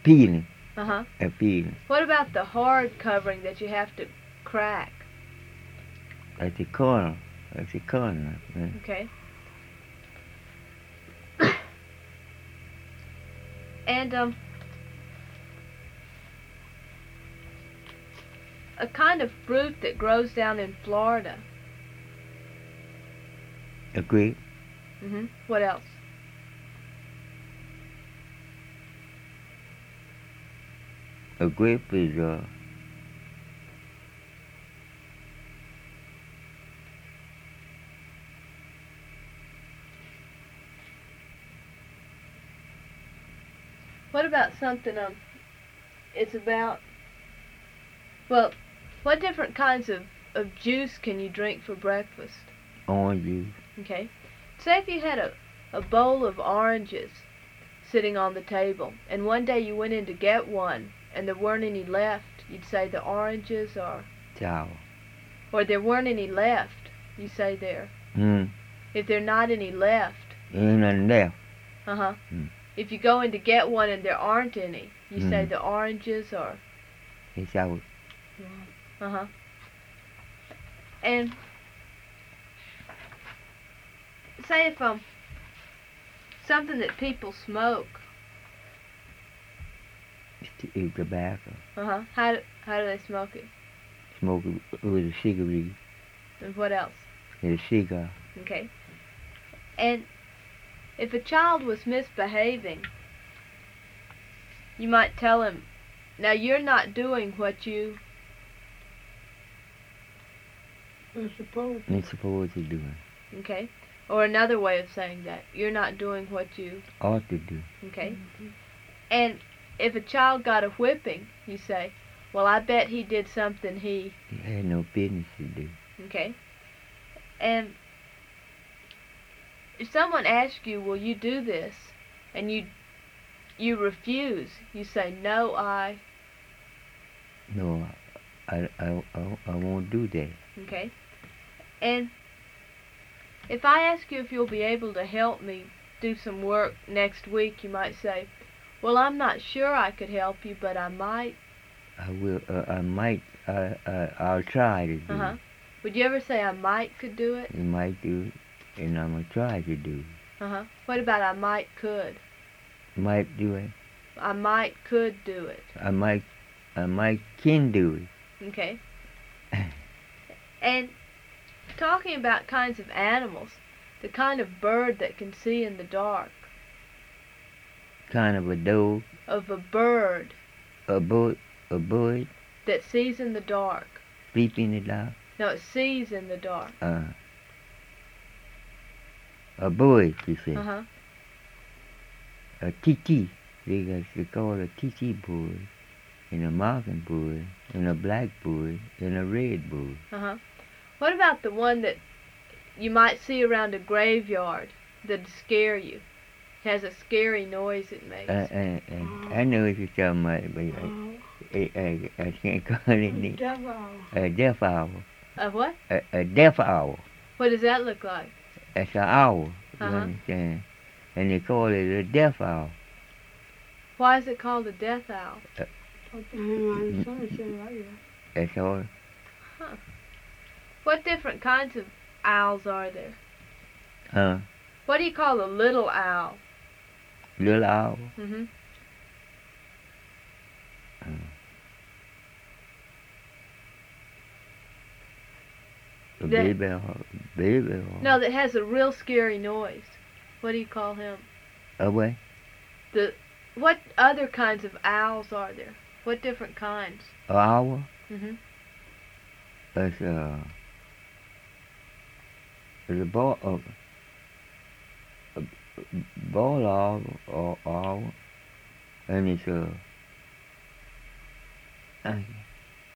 peeling. Uh-huh. Peeling. What about the hard covering that you have to crack? That's a corner. That's a corner. Okay. And a kind of fruit that grows down in Florida. A grape. What else? A grape is What about something it's about, well, what different kinds of juice can you drink for breakfast? orange juice. Okay. Say if you had a bowl of oranges sitting on the table, and one day you went in to get one, and there weren't any left, you'd say the oranges are... Sour. Or there weren't any left, you say there. If there are not any left... Ain't nothing left. Uh-huh. If you go in to get one and there aren't any, you say the oranges are... It's sour. Uh-huh. And say if something that people smoke. It's tobacco. Uh-huh. How do they smoke it? Smoke it with a cigarette. And what else? And a cigar. Okay. And if a child was misbehaving, you might tell him, now you're not doing what you... You're supposed to do it. Okay. Or another way of saying that, you're not doing what you... Ought to do. Okay. And if a child got a whipping, you say, well, I bet he did something he... He had no business to do. Okay. And if someone asks you, will you do this? And you refuse, you say, no, No, I won't do that. Okay. And if I ask you if you'll be able to help me do some work next week, you might say, well, I'm not sure I could help you, but I might. I will, I might, I'll try to do it. Would you ever say I might could do it? You might do it, and I'm going to try to do it. What about I might could? Might do it. I might could do it. I might can do it. Okay. And talking about kinds of animals, the kind of bird that can see in the dark. Kind of a dog. Of a bird. A bird. That sees in the dark. Sleep in the dark. No, it sees in the dark. A bird, you say. A titi. They call it a titi bird. And a mockingbird. And a blackbird. And a redbird. What about the one that you might see around a graveyard that'd scare you? It has a scary noise it makes. I know what you're talking about, but I can't call it. A deaf owl. A what? A deaf owl. What does that look like? It's an owl, you understand? And they call it a deaf owl. Why is it called a death owl? That's all. What different kinds of owls are there? What do you call a little owl? Little owl? A baby owl. No, that has a real scary noise. What do you call him? A what? What other kinds of owls are there? What different kinds? An owl? It's a ball owl or owl, and it's